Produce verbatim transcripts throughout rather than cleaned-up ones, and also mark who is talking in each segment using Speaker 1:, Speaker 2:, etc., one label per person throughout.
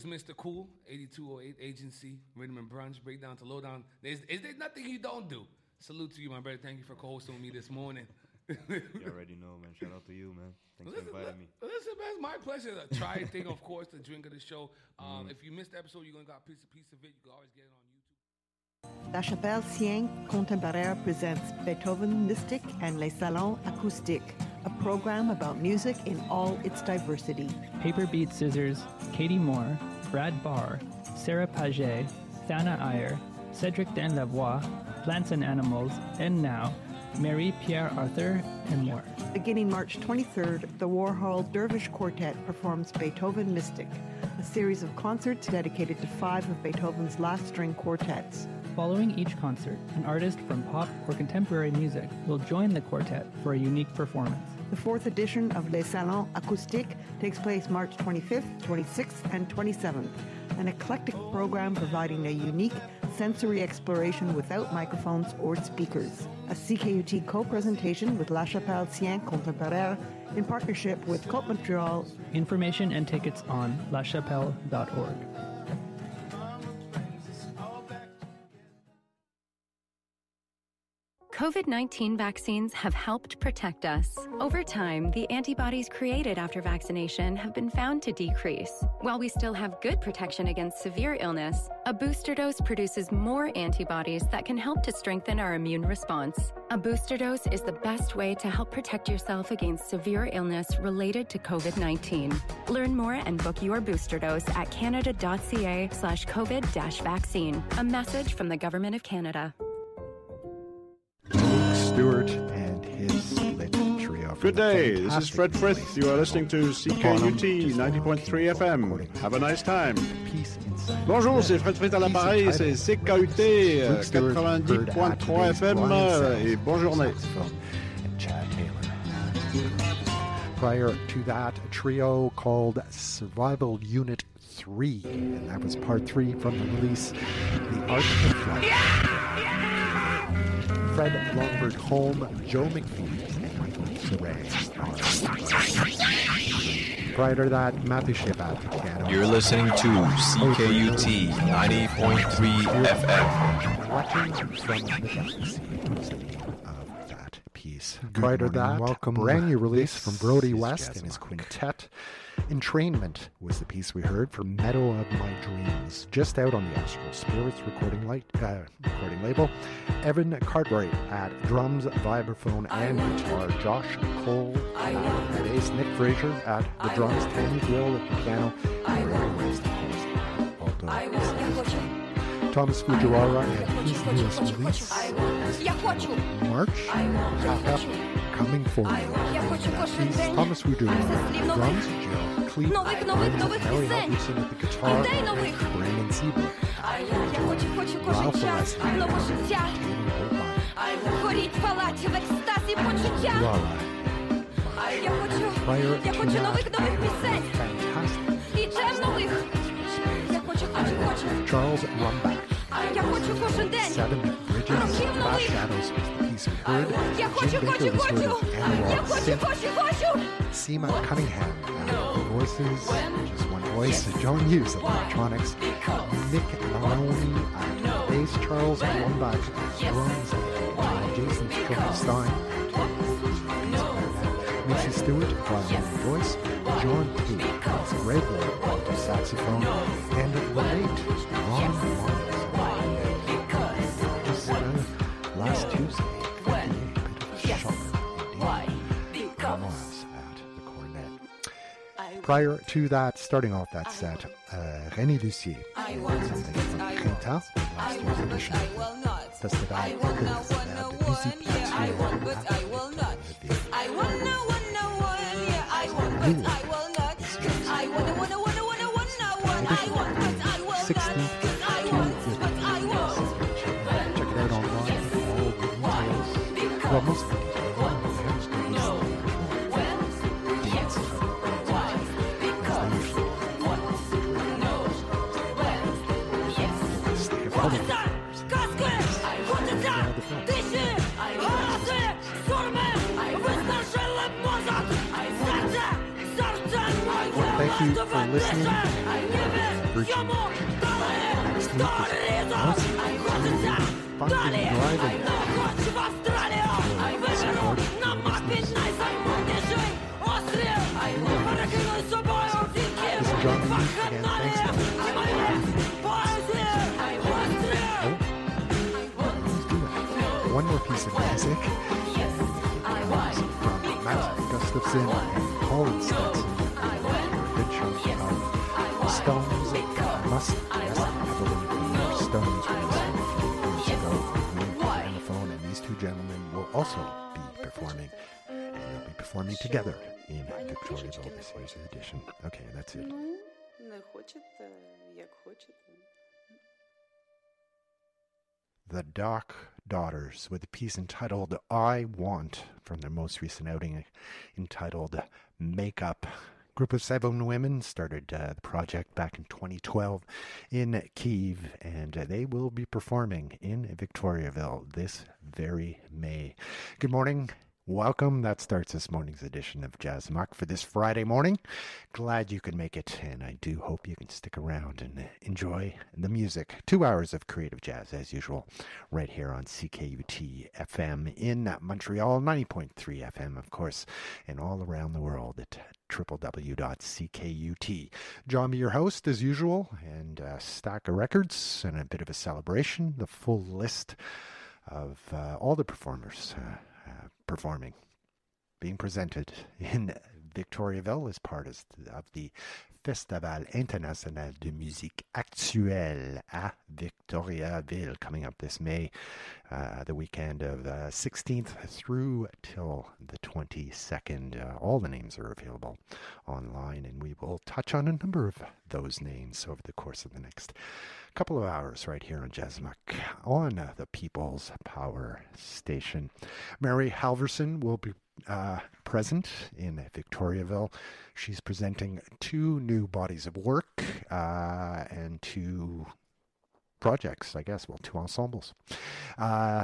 Speaker 1: to Mister Cool, eighty-two oh eight Agency, Rhythm and Brunch, Breakdown to Lowdown. Is, is there nothing you don't do? Salute to you, my brother. Thank you for co-hosting with me this morning.
Speaker 2: You already know, man. Shout out to you, man. Thanks
Speaker 1: listen,
Speaker 2: for inviting me.
Speaker 1: Listen, man, it's my pleasure. A try thing, of course, the drink of the show. Um,
Speaker 2: Mm.
Speaker 1: If you missed the episode, you're going to get a piece, a piece of it. You can always get it on YouTube.
Speaker 3: La Chapelle Cien Contemporaire presents Beethoven Mystic and Les Salons Acoustiques, a program about music in all its diversity.
Speaker 4: Paper Beat Scissors, Katie Moore, Brad Barr, Sarah Paget, Thana Iyer, Cedric Danlavoie, Plants and Animals, and now, Marie-Pierre Arthur, and more.
Speaker 3: Beginning March twenty-third, the Warhol Dervish Quartet performs Beethoven Mystic, a series of concerts dedicated to five of Beethoven's last string quartets.
Speaker 4: Following each concert, an artist from pop or contemporary music will join the quartet for a unique performance.
Speaker 3: The fourth edition of Les Salons Acoustiques takes place March twenty-fifth, twenty-sixth, and twenty-seventh, an eclectic program providing a unique sensory exploration without microphones or speakers. A C K U T co-presentation with La Chapelle Cien Contemporaire in partnership with Côte Montreal.
Speaker 4: Information and tickets on la chapelle dot org.
Speaker 5: COVID nineteen vaccines have helped protect us. Over time, the antibodies created after vaccination have been found to decrease. While we still have good protection against severe illness, a booster dose produces more antibodies that can help to strengthen our immune response. A booster dose is the best way to help protect yourself against severe illness related to COVID nineteen. Learn more and book your booster dose at canada.ca slash COVID dash vaccine. A message from the Government of Canada.
Speaker 6: Stewart and his lit trio.
Speaker 7: Good day, this is Fred Frith. You are listening to C K U T ninety point three F M. Have a nice time. Bonjour, c'est Fred Frith à l'appareil, c'est C K U T quatre-vingt-dix point trois F M et bonne journée.
Speaker 6: Prior to that, a trio called Survival Unit three, and that was part three from the release, The Art of Flight. Yeah! Yeah! Fred Longford Holm, Joe McPhee, and Michael Saray. Prior to that, Matthew Shebat, piano.
Speaker 8: You're listening to C K U T ninety point three F M.
Speaker 6: Watching from the galaxy of that piece. Prior to that, welcome. Brand new release from Brody West and his quintet. Entrainment was the piece we heard for Meadow of My Dreams, just out on the Astral Spirits recording, light, uh, recording label. Evan Cartwright at drums, vibraphone, and guitar. Josh Cole at bass. Nick Fraser at the drums. Tammy Gill at the piano. And Ray West, of course, alto. Thomas Fujiwara and his newest release, March, Backup, Coming Forward. He's Thomas Fujiwara, drums, Jill Cleet, Harry Hutchinson at the guitar, Brandon Seabrook, Ralph Alessi, Jamie Holbein, Prior to that, fantastic. Charles Rumbach. Seven Bridges, Fast Shadows was the piece we heard. Jim Baker was heard of Analog Synth. Seema Cunningham at Voices, just one voice. John Hughes at Electronics. Nick Maloney at bass. Charles Rumbach at drums. Jason Strummelstein at Missy Stewart, violin and voice. John Pate at Greg Wall at saxophone. And the late Ron Marnes. Just uh, last Tuesday, a bit of a shocker indeed. Ramos at the cornet. Prior to that, starting off that set, uh, René Lucier and something from Printemps, last year's edition. Festival de Busy sixteenth check it out online for all the details. Well, most of the details. Thank you for listening. Virgin. Sleep is awesome. Funky driving. This is John again. Thanks, guys. One more piece of music from Matt Gustafson and Colin Stetson. A good chunk of Stones Must Rest Heavily in Their Stones released a few years ago. We're on the phone, and these two gentlemen will also be performing, and they'll be performing together in Victoriaville this year's edition. Okay, that's it. The Doc Daughters with a piece entitled I Want from their most recent outing entitled Makeup. Group of seven women started uh, the project back in twenty twelve in Kyiv, and uh, they will be performing in Victoriaville this very May. Good morning. Welcome. That starts this morning's edition of Jazz Muck for this Friday morning. Glad you could make it, and I do hope you can stick around and enjoy the music. Two hours of creative jazz, as usual, right here on C K U T F M in Montreal, ninety point three F M, of course, and all around the world at w w w dot c k u t. John be your host, as usual, and a stack of records and a bit of a celebration. The full list of uh, all the performers uh, Uh, performing, being presented in Victoriaville as part of the Festival International de Musique Actuelle à Victoriaville, coming up this May, uh, the weekend of the sixteenth through till the twenty-second. Uh, all the names are available online, and we will touch on a number of those names over the course of the next couple of hours right here on Jazzmuck on uh, the People's Power Station. Mary Halverson will be uh, present in Victoriaville. She's presenting two new bodies of work uh, and two projects, I guess, well, two ensembles. Uh,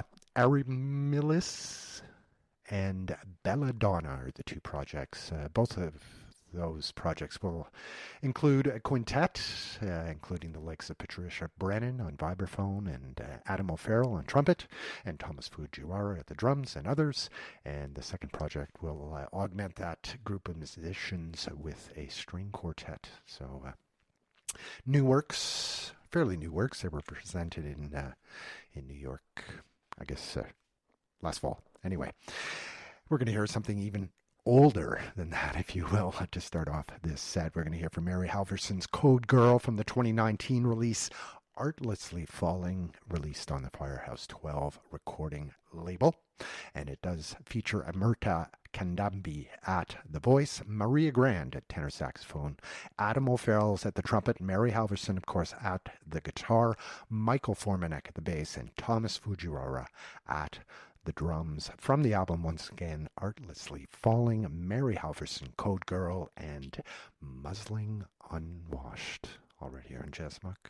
Speaker 6: Arimilis and Belladonna are the two projects. Uh, both of those projects will include a quintet, uh, including the likes of Patricia Brennan on vibraphone and uh, Adam O'Farrell on trumpet and Thomas Fujiwara at the drums and others. And the second project will uh, augment that group of musicians with a string quartet. So uh, new works, fairly new works. They were presented in uh, in New York, I guess, uh, last fall. Anyway, we're going to hear something even older than that, if you will, to start off this set. We're going to hear from Mary Halverson's Code Girl from the twenty nineteen release Artlessly Falling, released on the Firehouse twelve recording label. And it does feature Amerta Kandambi at the voice, Maria Grand at tenor saxophone, Adam O'Farrell's at the trumpet, Mary Halverson, of course, at the guitar, Michael Formanek at the bass, and Thomas Fujiwara at the drums. From the album, once again, Artlessly Falling, Mary Halverson, Code Girl, and Muzzling Unwashed. All right here in Jazzmuck.